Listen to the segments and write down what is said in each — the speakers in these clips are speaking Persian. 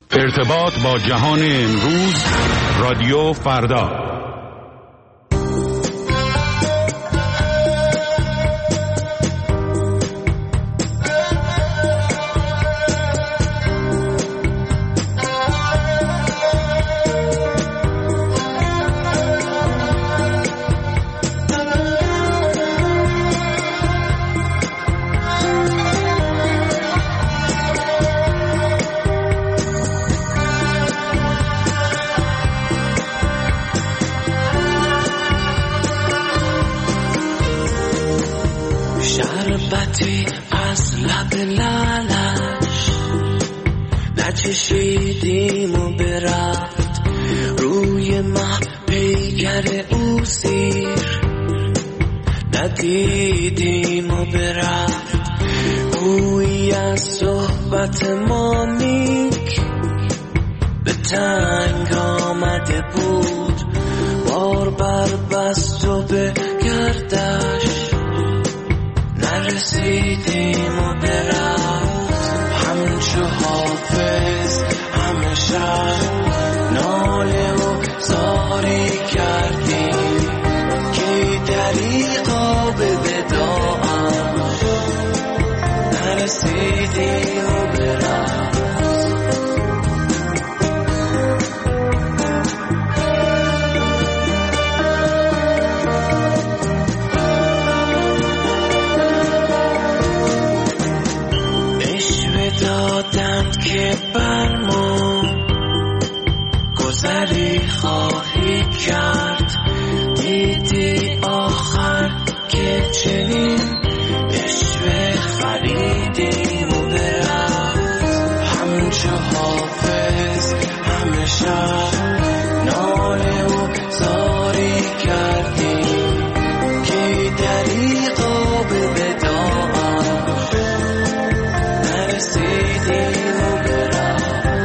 ارتباط با جهان امروز، رادیو فردا. شربتی از لب لالش نچشیدیم و برفت روی مه پیکر او سیر ندیدیم و برفت گویی از صحبت ما نیک به تنگ آمده بود بار بر بست و به گردش نرسیدیم و برفت همچو حافظ همه شب ناله و زاری کردیم که دریغا به وداعش نرسیدیم و برفت دادند که بر ما گذری خواهی کرد دیدی آخر که چنین عشوه خریدیم و برفت همچو حافظ همه شب ناله و زاری کردیم که دریغا به وداعش نرسیدیم و برفت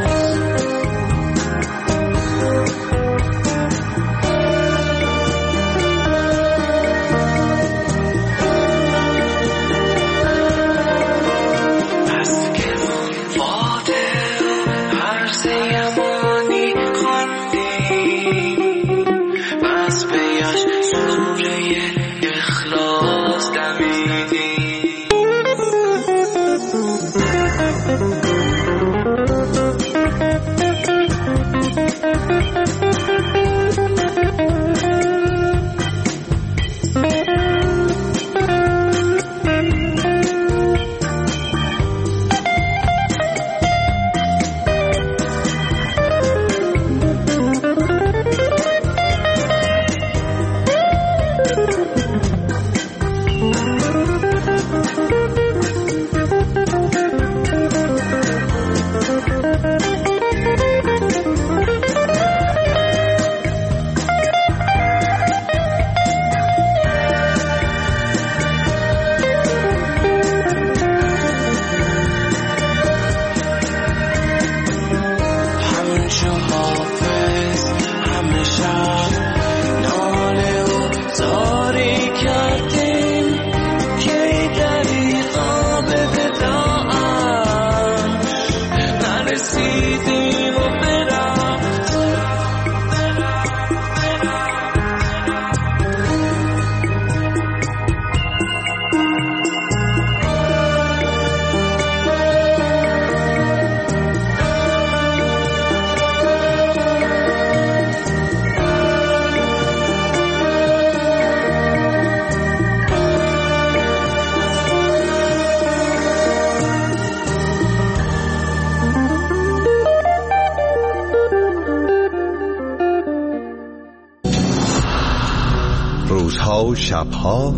بس که واده عرض یمانی خواندیم بس پیش سوره اخلاص دمیدیم روزها و شبها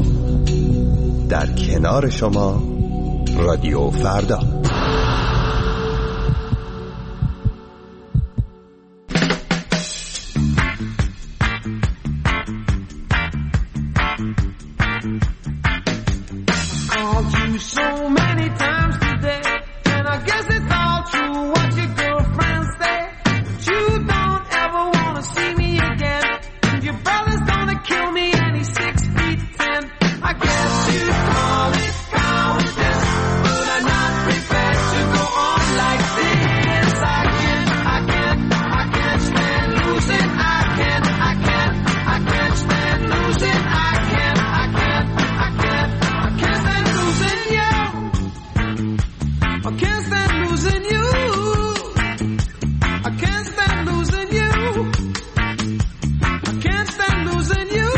در کنار شما رادیو فردا. I guess you call it cowardice, but I'm not prepared. losing you. I can't stand losing you. I can't stand losing you.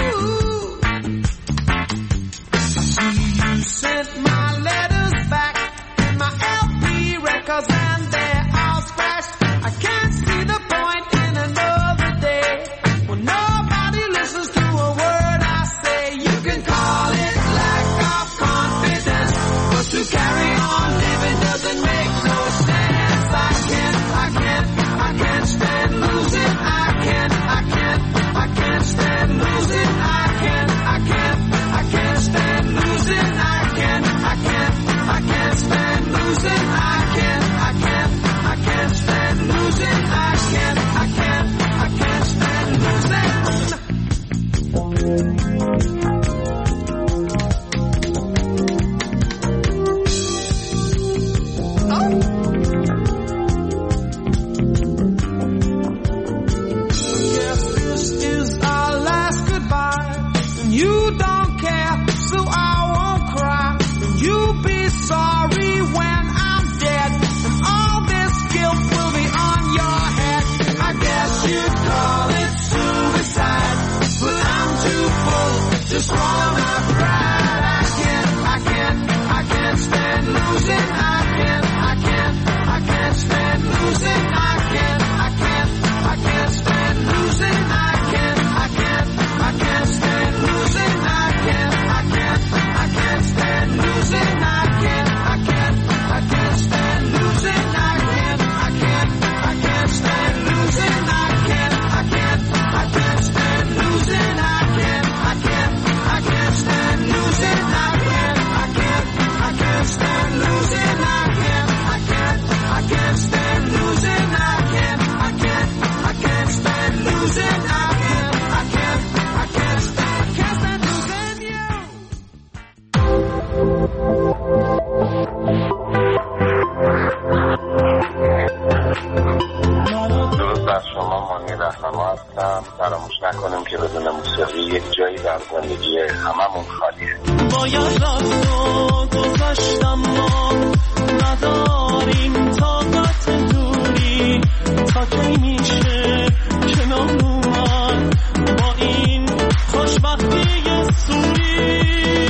I see you sent my letters back in my LP records and they're all scratched. I can't see the point in another day when nobody listens to a word I say. You can call it lack of confidence, but to carry on living doesn't make no sense. I can't stand losing. I can't stand losing. I can't stand losing. I can't stand losing. I can't stand losing. I can't stand losing. Guess this is our last goodbye. And you don't care, so I won't cry. And you'll be sorry when I'm dead. And all this guilt will be on your head. I guess you'd call it suicide, but I'm too full to swallow my pride. I can't stand losing. I can't stand losing. I can't stand losing. I can't stand losing. I can't stand losing. I can't stand losing. I can't stand losing. I can't stand losing. I can't stand losing. I can't stand losing. I can't stand losing. I can't stand losing. I can't stand losing you. درود بر شما، مانی رهنما هستم. فراموش نکنیم که بدون موسیقی یک جایی در زندگی هممون خالیه. باید رفت و گذشتم، ما نداریم طاقت دوری. تا کی میشه کنار اومد با این خوشبختی سوری؟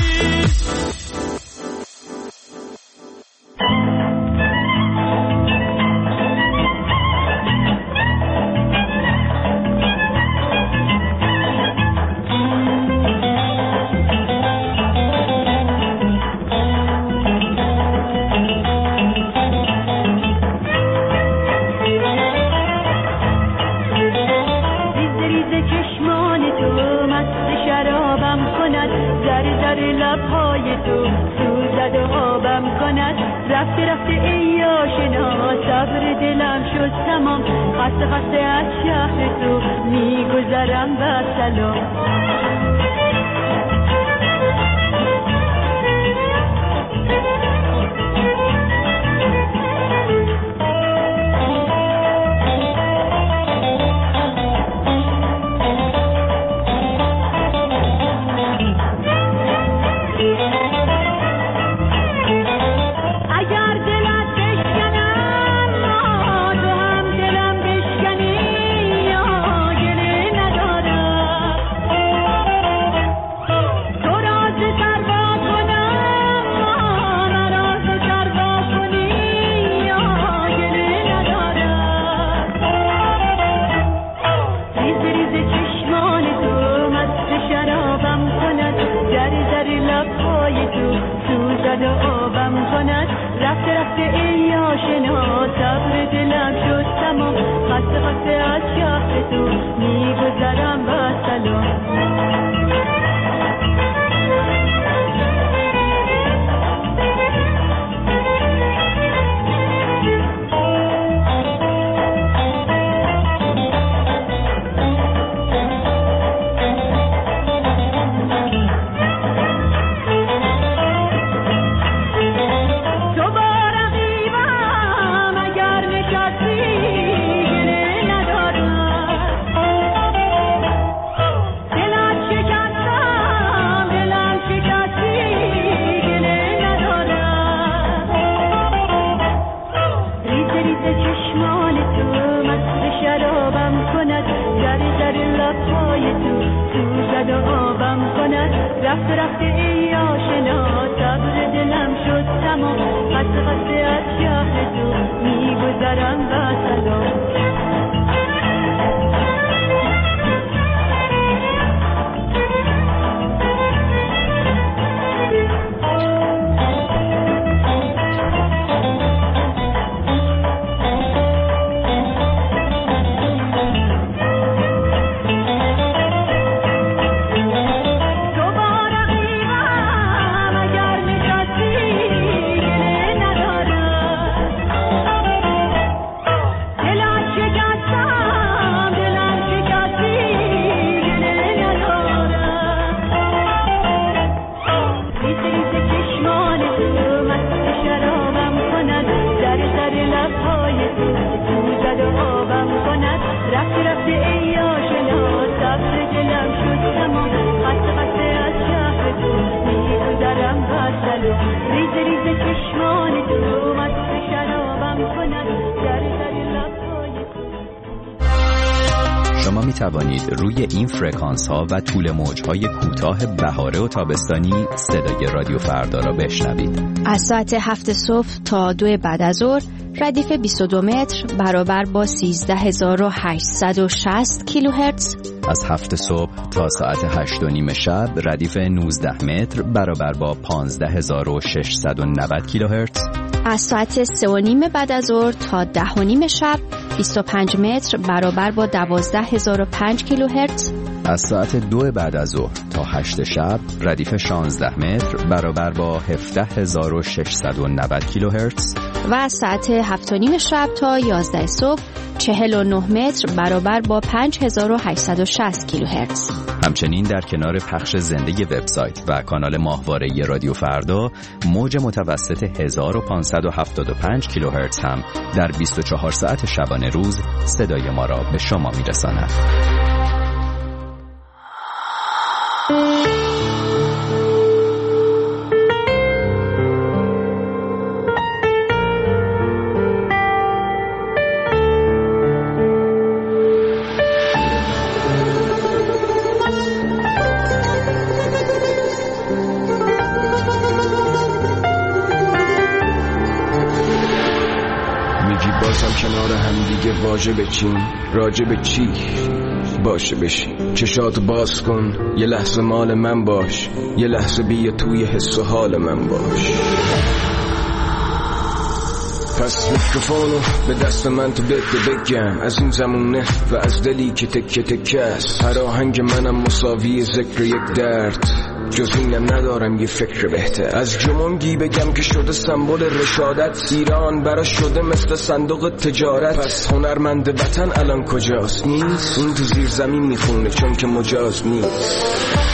رفته ای آشنا، صبر دلم شد تمام. خسته از شهر تو میگذرم با سلام. ریز چشمان تو مست شرابم کند، در در لبهای تو سوزد و آبم کند. رفته رفته ای آشنا صبر دلم شد تمام، خسته خسته از شهر تو میگذرم و سلام. شما می توانید روی این فرکانس ها و طول موج های کوتاه بهاره و تابستانی صدای رادیو فردا را بشنوید. از ساعت 7 صبح تا 2 بعد از ظهر ردیف 22 متر برابر با 13860 کیلوهرتز. از 7 صبح تا ساعت 8 و نیم شب ردیف 19 متر برابر با 15690 کیلوهرتز. از ساعت 3 و نیم بعد از ظهر تا 10 و نیم شب 25 متر برابر با 12005 کیلوهرتز. از ساعت 2 بعد از ظهر تا 8 شب ردیف 16 متر برابر با 17690 کیلوهرتز. و از ساعت 7 و نیم شب تا 11 صبح 49 متر برابر با 5860 کیلوهرتز. همچنین در کنار پخش زنده وبسایت و کانال ماهواره رادیو فردا، موج متوسط 1575 کیلوهرتز هم در 24 ساعت شبانه روز صدای ما را به شما میرساند. کنار هم دیگه واژه بچین، راجع به چی باشه بشین. چشاتو باز کن، یه لحظه مال من باش، یه لحظه بیا توی حس و حال من باش. پس میکروفونو به دست من تو بگم، از این زمونه و از دلی که تکه تکه است. هر آهنگ منم مساوی ذکر یک درد، جز اینم ندارم یه فکر بهتر. از جمونگی بگم که شده سمبل رشادت، ایران برا شده مثل صندوق تجارت. پس هنرمند وطن الان کجاست؟ نیست. اون تو زیر زمین میخونه چون که مجاز نیست.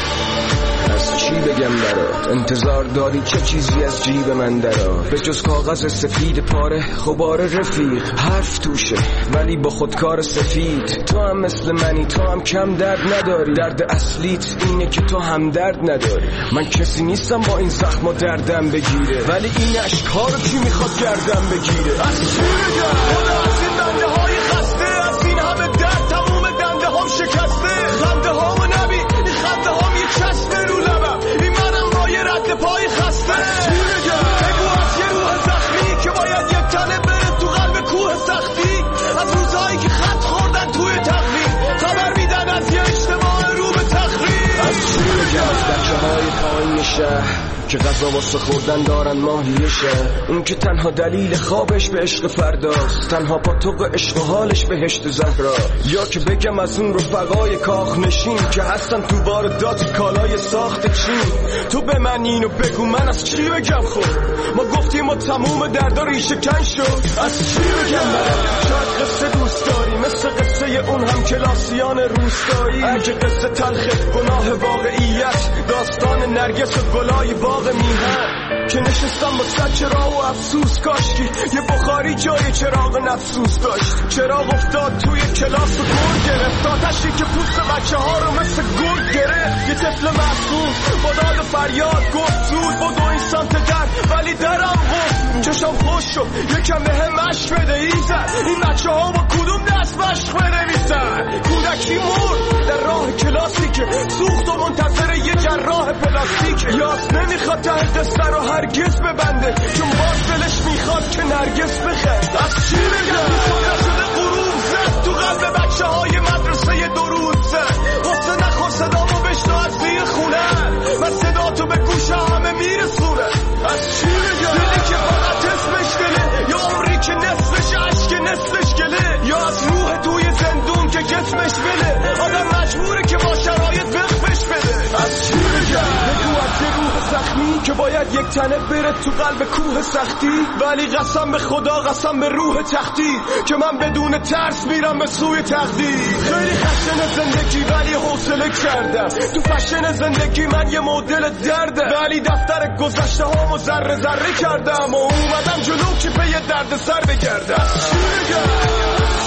از چی بگم برات؟ انتظار داری چه چیزی از جیب من درات؟ به جز کاغذ سفید پاره غبار رفیق، حرف توشه ولی با خودکار سفید. تو هم مثل منی، تو هم کم درد نداری. درد اصلیت اینه که تو هم درد نداری. من کسی نیستم با این زخم و دردم بگیره، ولی این اشک‌ها رو کی میخواد گردم بگیره؟ از چی بگم؟ خدا از این بنده های خسته، از این همه درد تموم دنده هم شکسته. خنده ها و نبی این خنده ها یه چسبه رو لبم، این منم با یه رد پای خسته. از چی بگم؟ بگو از یه روح زخمی که باید یک تنه بره تو قلب کوه سختی. از روزهایی که خط خوردن توی تقویم، خبر میدن از یه اجتماع رو به تخریب. از چی بگم؟ از بچه های پایین شهر که غذا واسه خوردن دارن ماهیشه، اون که تنها دلیل خوابش به عشق فرداست، تنها پاتوق عشق و حالش بهشت زهرا. یا که بگم از اون رفقای کاخ نشین که هستن تو واردات کالای ساخت چین. تو به من اینو بگو من از چی بگم؟ خب ما گفتیم و تموم دردا ریشه کن شد. از چی بگم برم؟ شاید قصه دوست داری مثل قصه اون هم کلاسیان روستایی. اگه قصه تلخ گناه واقعیت، داستان نرگس و گلای باغ میهن که نشستم با صد چراغ و افسوس. کاشکی یه بخاری جای چراغ نفسوس داشت. چراغ افتاد توی کلاس و گل گرفت، آتشی که پوست بچه ها رو مثل گل گرفت. یه طفل معصوم با داد و فریاد گفت زود بدو این سمت در، ولی درم گفت. چشم خوش شد یکم به هم عشق بده، هیچ بچه ها با کدوم دست مشق بنویسن؟ کودکی مرد در راه کلاسیک، سوخت و منتظر یه جراح پلاستیک. یاس نمیخواد ته دسته رو هرگز ببنده، چون باز دلش میخواد که نرگس بخند. از چی بگم؟ شده غروب زد تو قلب بچه های مدرسه درود زد. حسن نخور صدامو بشنو از زیر خونه، من صدا تو به گوش همه میرسونه. از چی بگم؟ دلی که فقط اسمش دله، یا عمری که نصفش عشق نصفش گله، یا از روح توی زندون که جسمش بله. آدم مجبوره که با شرایط وقفش بده. از چی بگم؟ بگو از یه روح زخمی که باید یک تنه بره تو قلب کوه سختی، ولی قسم به خدا قسم به روح تختی که من بدون ترس میرم به سوی تقدیر. خیلی خشن زندگی ولی حوصله کردم، تو فشن زندگی من یه مدل درده، ولی دفتر گذشته هامو ذره ذره کردم و اومدم جلو که به یه درد سر بگردم. چی بگم؟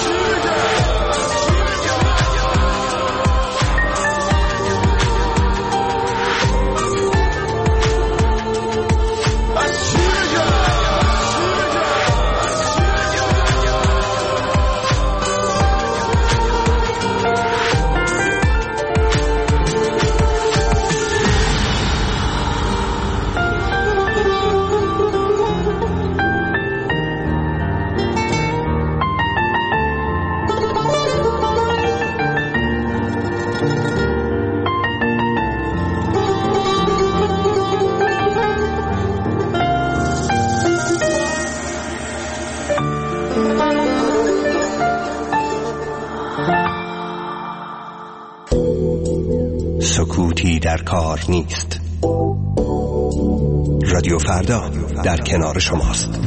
سکوتی در کار نیست. رادیو فردا در کنار شماست.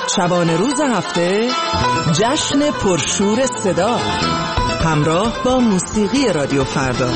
شبانه روز هفته جشن پرشور صدا همراه با موسیقی رادیو فردا.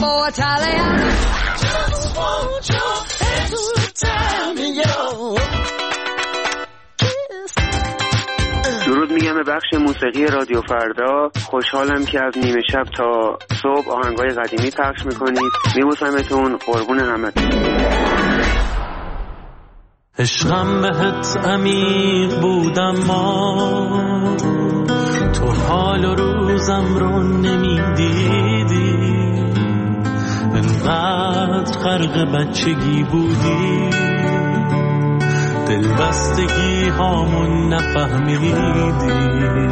Oh, Italiano. Just want your extra time in your درود میگم به بخش موسیقی رادیو فردا. خوشحالم که از نیمه شب تا صبح آهنگای قدیمی پخش میکنید. میبوسمتون، قربون همتون. عشقم بهت عمیق بودم ما تو حال و روزم رو نمیدیدی انقدر غرق بچگی بودی دلبستگی هامون نفهمیدی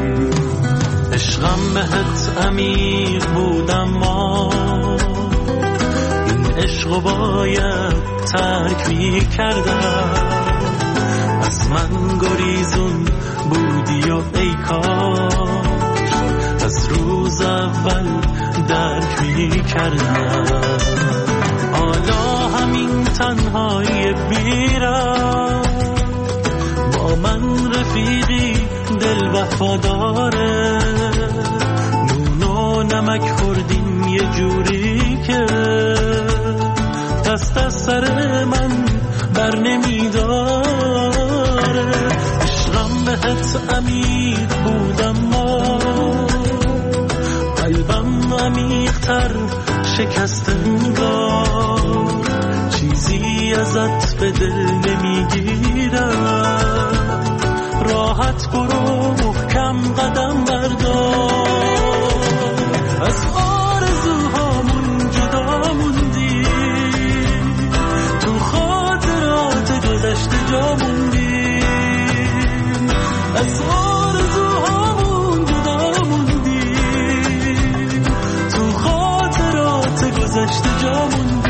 عشقم بهت عمیق بودم ما این عشقو باید ترک میکردم از من گریزون بودی و ای کاش از روز اول درک میکردم حالا همین تنهایی بیرم با من رفیقی دل وفاداره نون و نمک خوردیم یه جوری که دست از سر من بر نمیداره عشقم بهت عمیق بودم ما قلبم عمیق‌تر شکست انگار چیزی ازت به دل نمیگیرم راحت برو محکم قدم بردار از آرزوهامون جدا موندی تو خاطرات گذشته جا موندی از آرزوهامون جدا موندی تو خاطرات گذشته جا موندی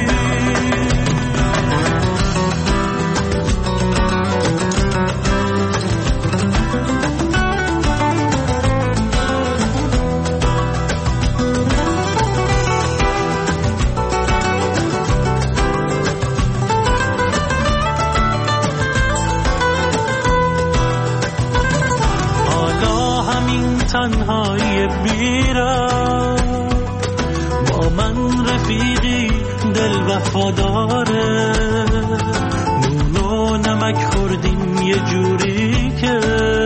تنهایی بیرم با من رفیقی دل وفاداره نون و نمک خوردیم یه جوری که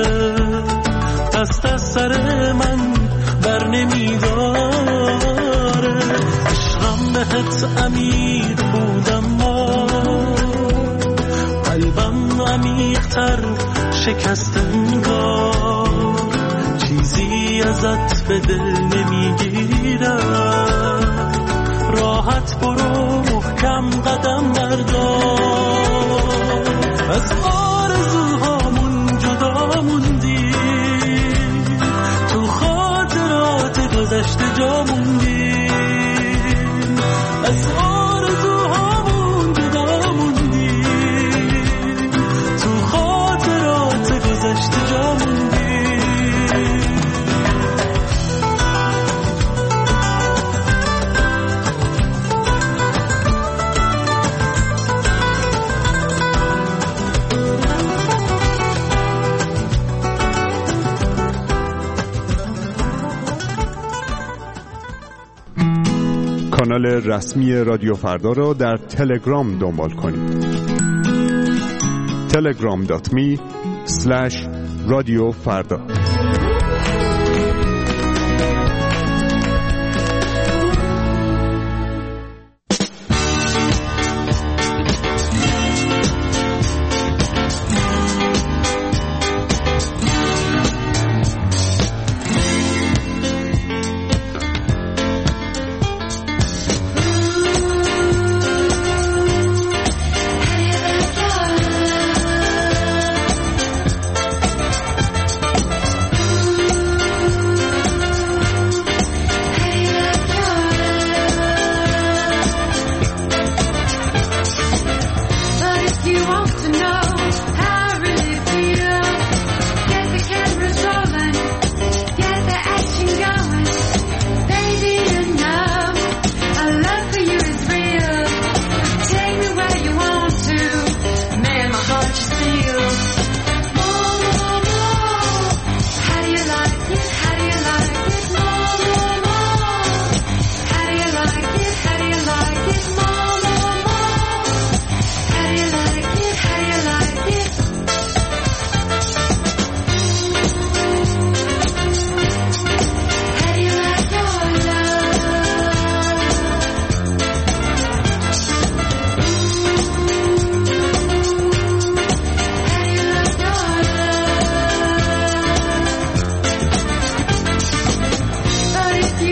دست از سر من بر نمیداره عشقم بهت عمیق بودم ما قلبم عمیق‌تر شکست انگار چیزی ازت به دل نمیگیرم راحت برو محکم قدم بردار از آرزوهامون جدا موندی تو خاطرات گذشته جا موندی از آرزوهامون جدا موندی تو خاطرات گذشته جا موندی کانال رسمی رادیو فردا را در تلگرام دنبال کنید. telegram.me/رادیو فردا.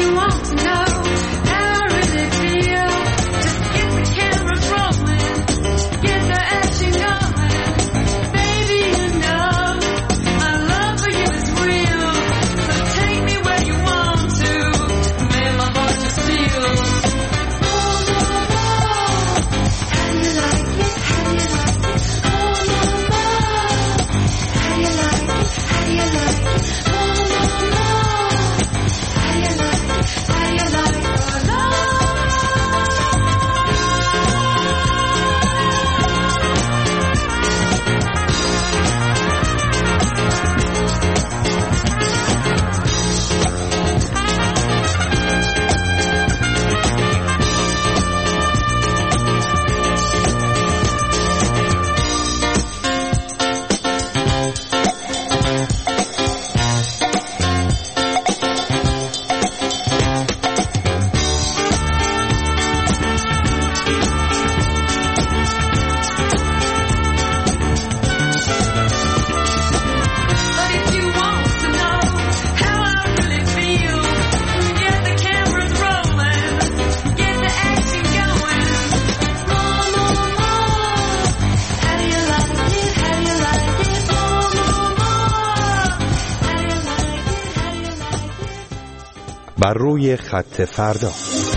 بر روی خط فردا.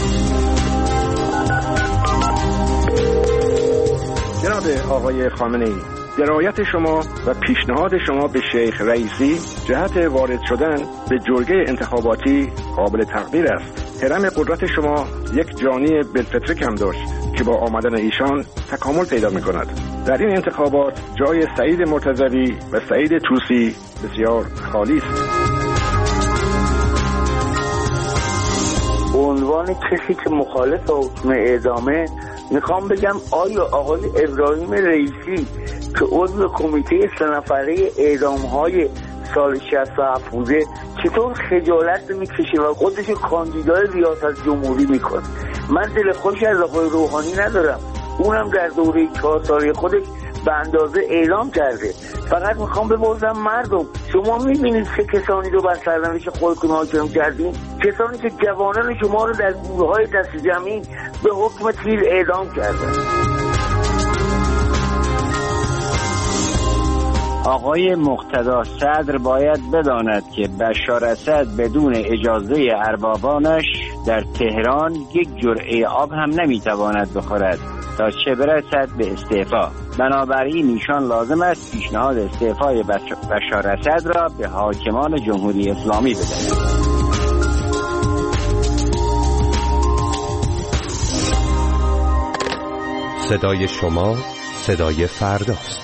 جناب آقای خامنه‌ای، درایت شما و پیشنهاد شما به شیخ رئیسی جهت وارد شدن به جرگه انتخاباتی قابل تقدیر است. هرم قدرت شما یک جانی بالفطره کم داشت که با آمدن ایشان تکامل پیدا می کند. در این انتخابات جای سعید مرتضوی و سعید طوسی بسیار خالی است. به عنوان کسی که مخالف حکم اعدامه میخوام بگم آیا آقای ابراهیم رئیسی که عضو کمیته 3 نفره اعدام‌های سال 67 بوده چطور خجالت میکشه و خودش کاندیدای ریاست جمهوری میکنه؟ من دل خوشی از آقای روحانی ندارم، اونم در دوره 4 ساله خودش به اندازه اعلام کرده. فقط میخوام بپرسم مردم، شما میبینید چه کسانی رو بر سرنوشت خودتون حاکم کردین؟ کسانی که جوانان شما رو در گورهای دست جمعی به حکم تیر اعدام کردن. آقای مقتدا صدر باید بداند که بشار اسد بدون اجازه اربابانش در تهران یک جرعه آب هم نمیتواند بخورد تا چه برسد به استعفا. بنابراین ایشان لازم است پیشنهاد استعفای بشار اسد را به حاکمان جمهوری اسلامی بدهند. صدای شما صدای فرداست.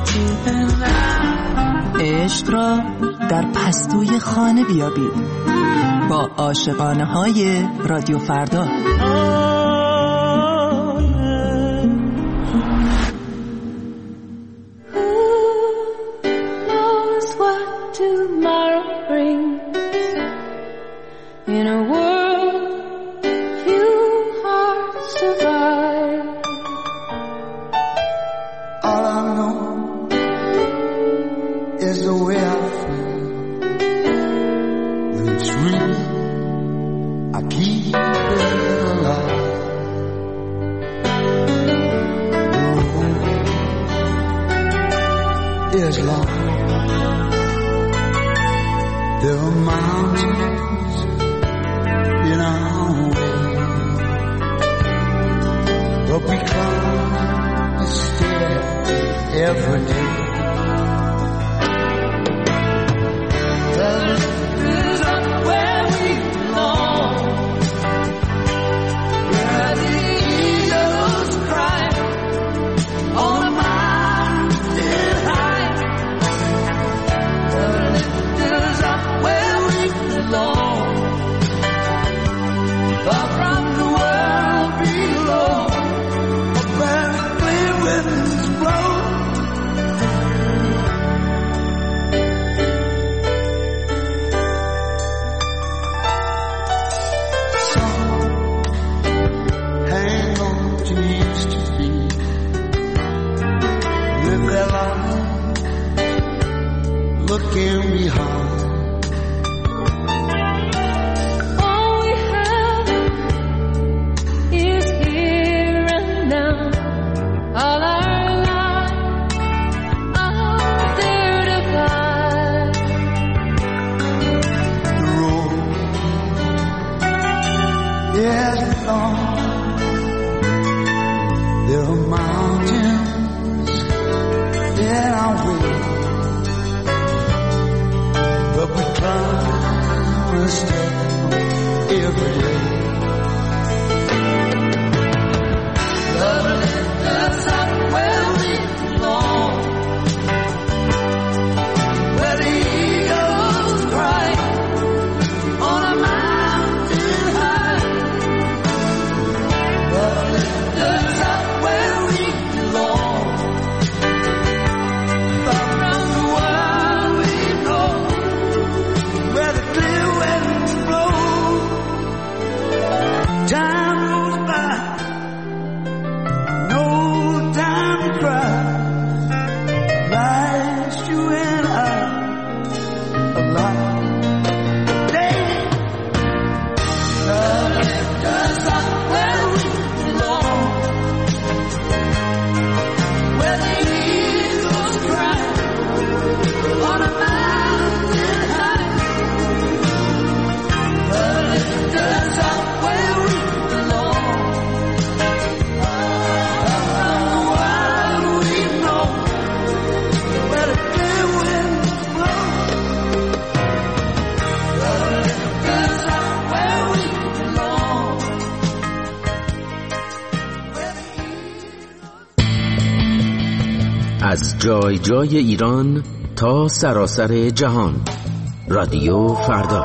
عشق را در پستوی خانه بیابید با عاشقانه های رادیو فردا. از جای جای ایران تا سراسر جهان، رادیو فردا.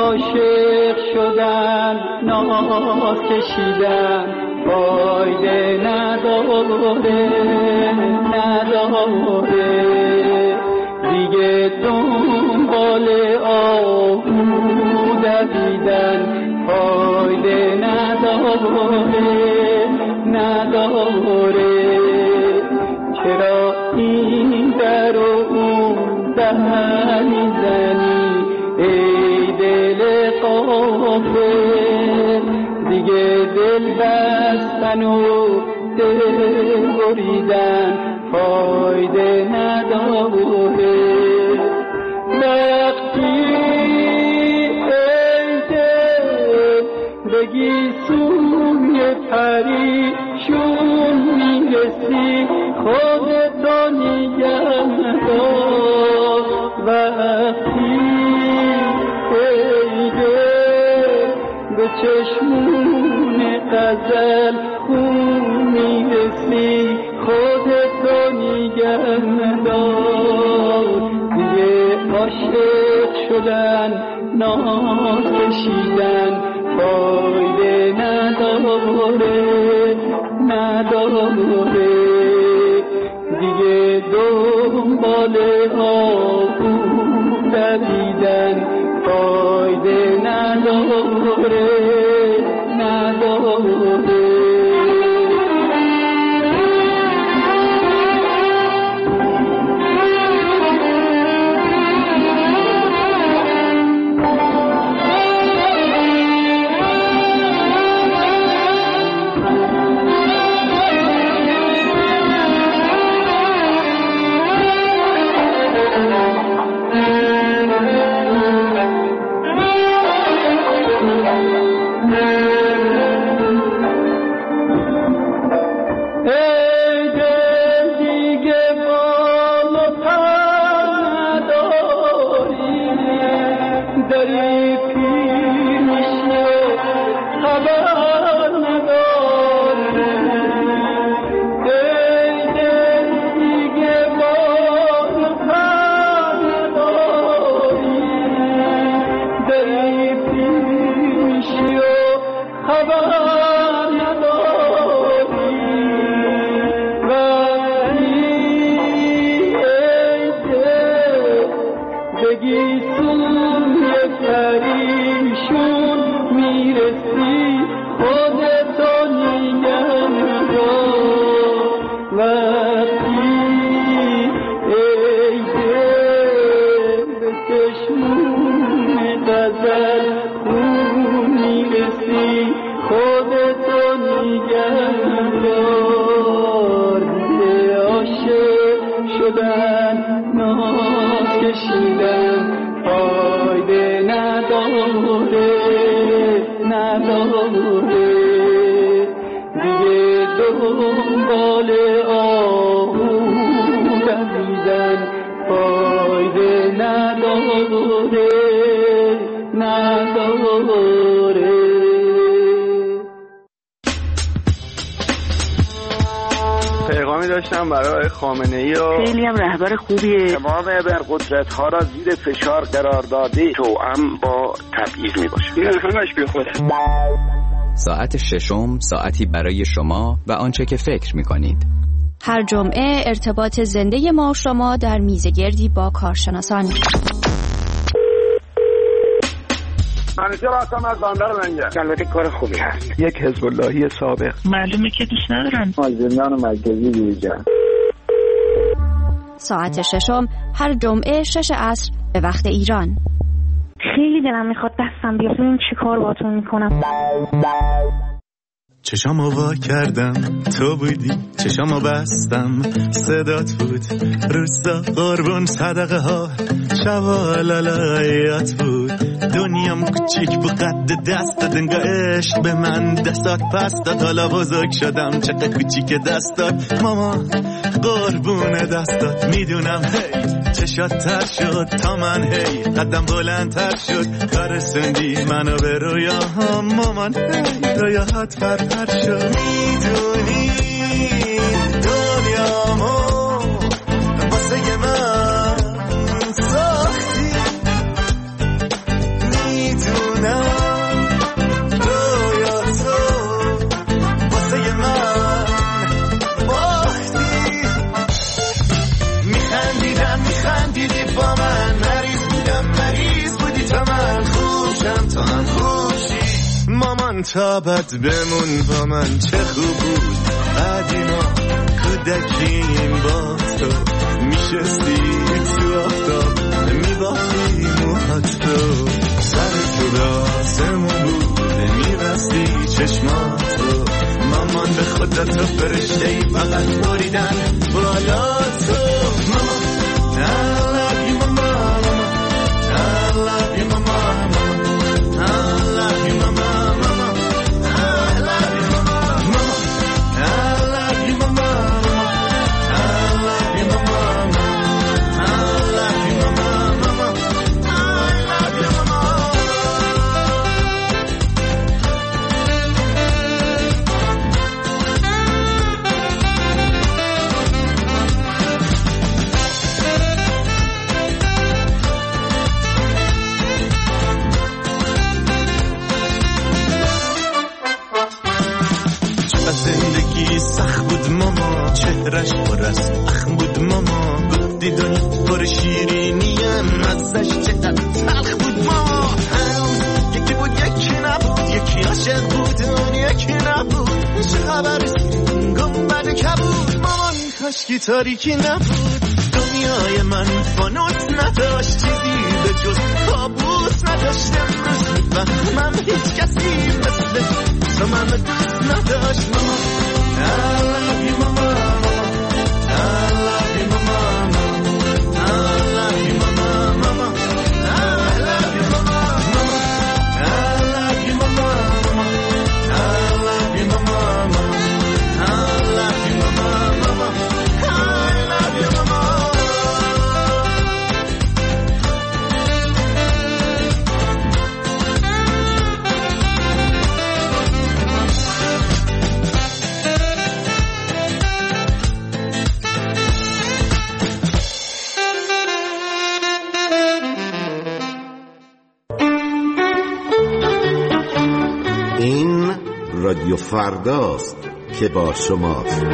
عاشق شدن ناز کشیدن فایده نداره دیگه دنبال آهو دویدن فایده نداره چرا این در و اون در میزنی ای دل غافل دیگه دل بستن و دل بریدن فایده نداره وقتی ای دل بگی سوی پریشون میرسی خودتو نگه دار وقتی ای دل به چشمون غزل خون میرسی خودتو نگه دار دیگه عاشق شدن ناز کشیدن فایده نداره دیگه دنبال آهو دویدن فایده نداره پیغامی داشتم برای خامنه‌ای و خیلی هم رهبر خوبیه تمام ابرقدرت ها را زیر فشار قرار داده توأم با تبعیض میباشه این همش بی خوده. ساعت ششم ساعتی برای شما و آنچه که فکر میکنید. هر جمعه ارتباط زنده ما و شما در میزگردی با کارشناسان. منیجر هستم از بندر لنگر. البته کار خوبی هست. یک حزب اللهی سابق. معلومه که دوست ندارن. زندان مرکزی دیجان. ساعت ششم هر جمعه 6 عصر به وقت ایران. خیلی دلم میخواد دستم بیاد ببینم چی کار باهاتون میکنم. چشامو وا کردم تو بودی، چشامو بستم صدات بود، روستا قربون صدقه ها شوالالایات بود، دنیام کوچیک بود قد دستات، انگار عشق به من دستات پس داد، حالا بزرگ شدم چقدر کوچیک دستات ماما قربون دستات، میدونم هی چشات تر شد تا من هی قدم بلندتر شد، برسوندی منو به رویاهام مامان هی رویاهات فرپر شد، میدونی دنیامو واسه من ساختی، میدونی من خوشی مامان تا بد بمون با من چه خوب بود قدیما کودکیم با تو میشستی تو آفتاب میباختی موهات رو سر تو راسمون بود میبستی چشماتو مامان به خودت رو فرشته ای فقط بریدن بالا تو مامان I love you mama I love you mama I love you mama I love you mama I love you mama I love you mama I love you mama I love you mama زندگی سخت بود ماما چهرش پر از اخم بود ماما گفتی دنیا پر شیرینیه مزش چقدر تلخ بود ماما هنوز یکی بود یکی نبود یکی عاشق بود اون یکی نبود چه خبر گنبد کبود مامان کاشکی تاریکی نبود دنیای من فانوس نداشت چیزی به جز کابوس نداشت امروز میفهمم هیچ کسی مثل تو من دوست نداشت ماما I love you mama I love you mama I love you mama I love you mama I love you mama I love you mama I love you mama I love you mama این رادیو فرداست که با شماست.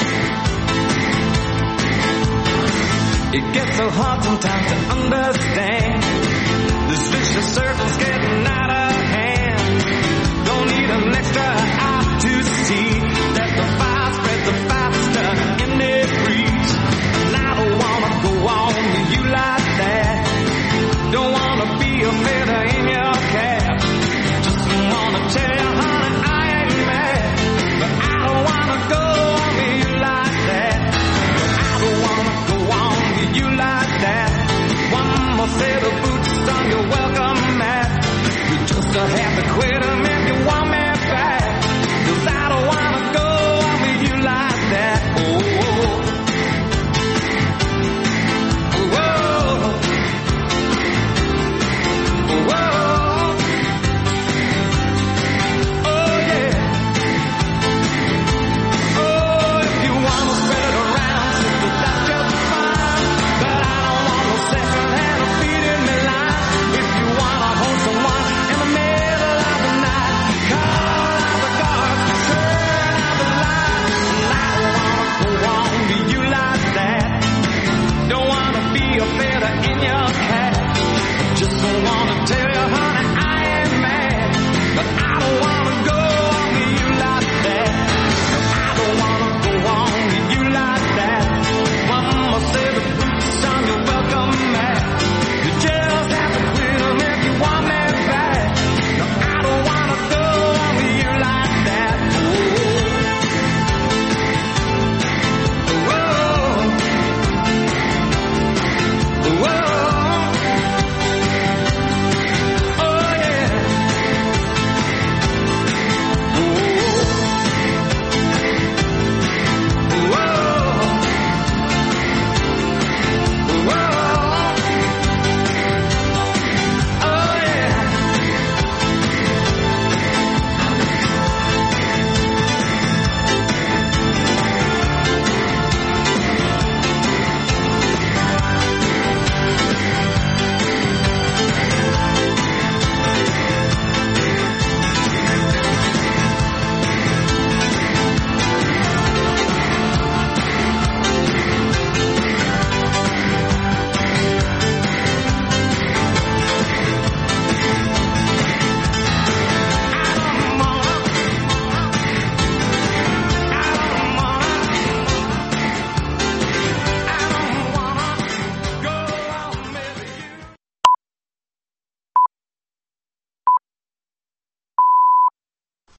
It gets so hard sometimes to understand